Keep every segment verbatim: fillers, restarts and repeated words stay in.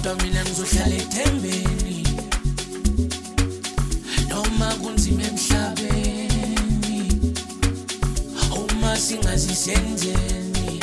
kodwa mina ngizohlala ethembeni noma kunzima emhlabeni uma singazisenzeni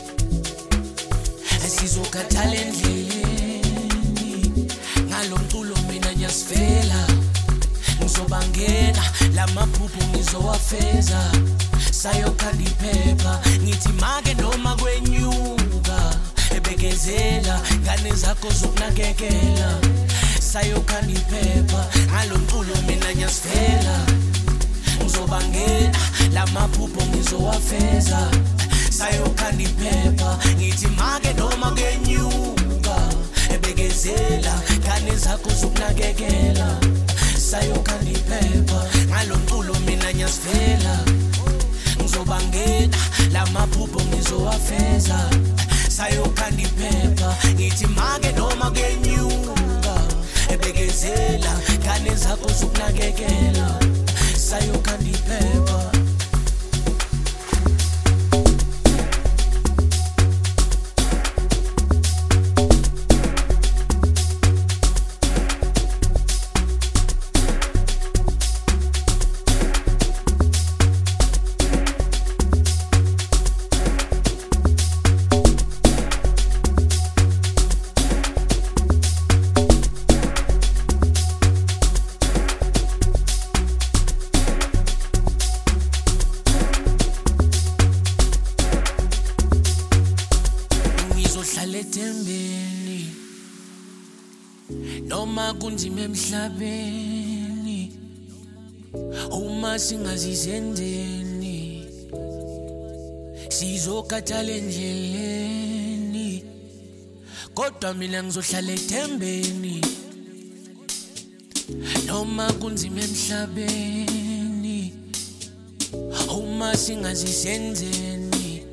sizokhathala endleleni ngalo mculo mina nyasifela ngizobangena lamaphupho ngizowafeza sayokhanda iphepha ngithi make noma kwenyuka ebekezela ngane zakho zokunakekela sayokhanda iphepha ngalo mculo mina nyasifela ngizobangena lamaphupho ngizowafeza sayokhanda iphepha ngithi make noma kwenyuka ebekezela ngane zakho zokunakekela sayokhanda iphepha ngalo mculo mina nyasifela ngizobangena lamaphupho ngizowafeza sayokhanda iphepha ngithi make noma kwenyuka ebekezela ngane zakho zokunakekela sayokhanda iphepha ethembeni noma kunzima emhlabeni uma singazisenzeni sizokhathala endleleni kodwa mina ngizohlala ethembeni noma kunzima emhlabeni uma singazisenzeni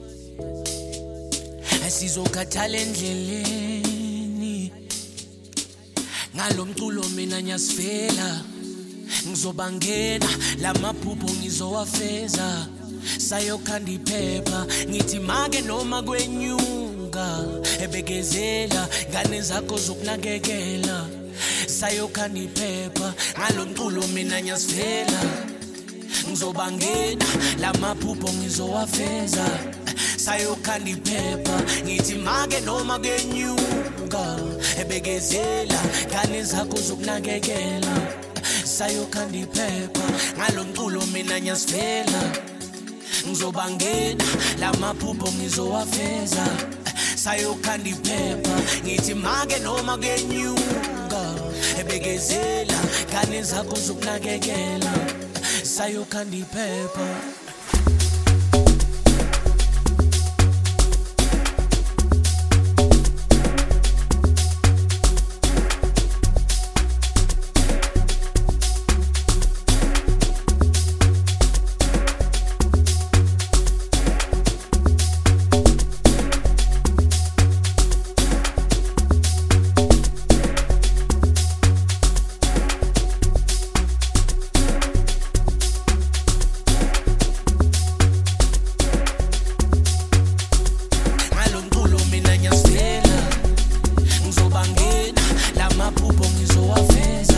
sizokhathala endleleni ngalo mculo mina nyasifela ngizobangena lamaphupho ngizowafeza sayokhanda iphepha ngithi make noma kwenyuka ebekezela ngane zakho zokunakekela sayokhanda iphepha ngalo mculo mina nyasifela ngizobangena lamaphupho ngizowafeza sayokhanda iphepha ngithi make noma kwenyuka ebekezela ngane zakho zokunakekela sayokhanda iphepha ngalo mculo mina nyasifela ngizobangena lamaphupho ngizowafeza sayokhanda iphepha ngithi make noma kwenyuka ebekezela ngane zakho zokunakekela sayokhanda iphepha. Ngizobangena lamaphupho ngizowafeza